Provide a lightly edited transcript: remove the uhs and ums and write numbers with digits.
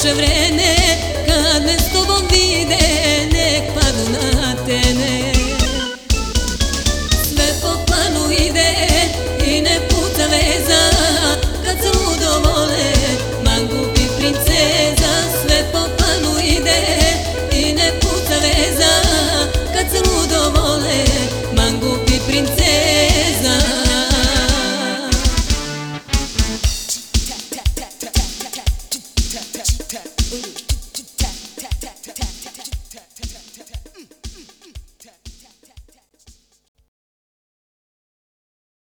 prođe vreme, kad me s tobom vide, nek padnu na tene. Sve po planu ide i ne puca veza, kad se ludo vole, mangupi princeza. Sve po planu ide i ne puca veza, kad se ludo vole, mangupi princeza.